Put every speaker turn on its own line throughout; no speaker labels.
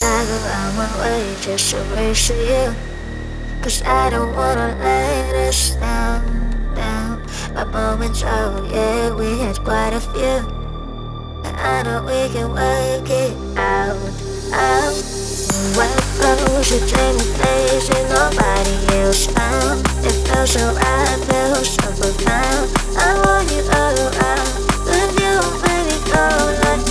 I go out my way just to reach to you, 'cause I don't wanna let us down. My moments, oh yeah, we had quite a few, and I know we can work it out. Well, close, you take me places nobody else found. It felt so right, felt so profound. I want you all around, but you make me go like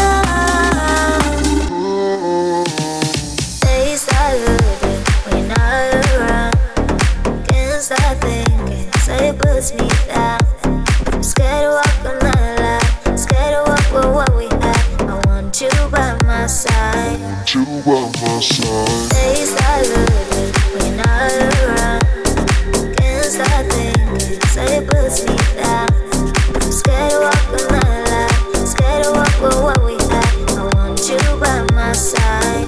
days I love you when I'm around. Can't stop thinking, so it puts me down. I'm scared to walk on my life, scared to walk with what we had. I want you by my side. Days I love you when I'm around. Can't stop thinking, so it puts me down. I'm scared to walk on my life, scared to walk with what we had. I want you by my side.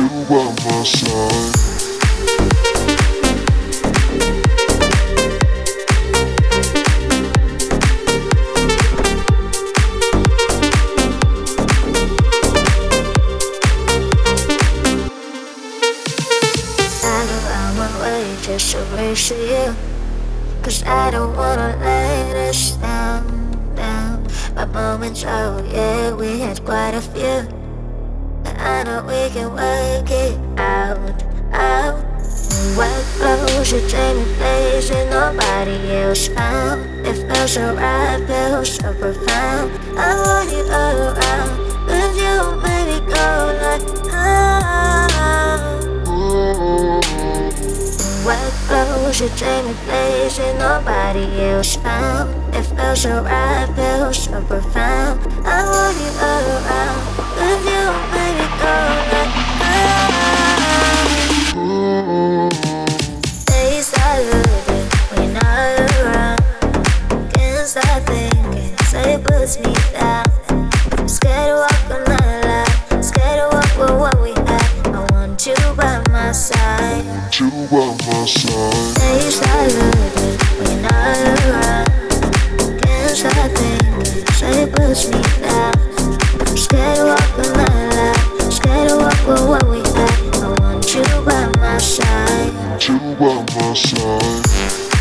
I go out my way just to reach to you, 'cause I don't wanna let us down. My moments, oh yeah, we had quite a few, and I know we can work it out. Well, close, you take me places nobody else found. It felt so right, felt so profound. I want you all around, but you make me go like well, close, you take me places nobody else found. It felt so right, felt so profound. I want you all around, but you make me go like days I love you when I'm around. Can't stop thinking, so it puts me down. I'm scared to walk on my life, scared to walk with what we had. I want you by my side. Days I love you when I'm around. Can't stop thinking, so it puts me down. I'm scared to walk on my life, scared to walk with what we had. I want you by my side.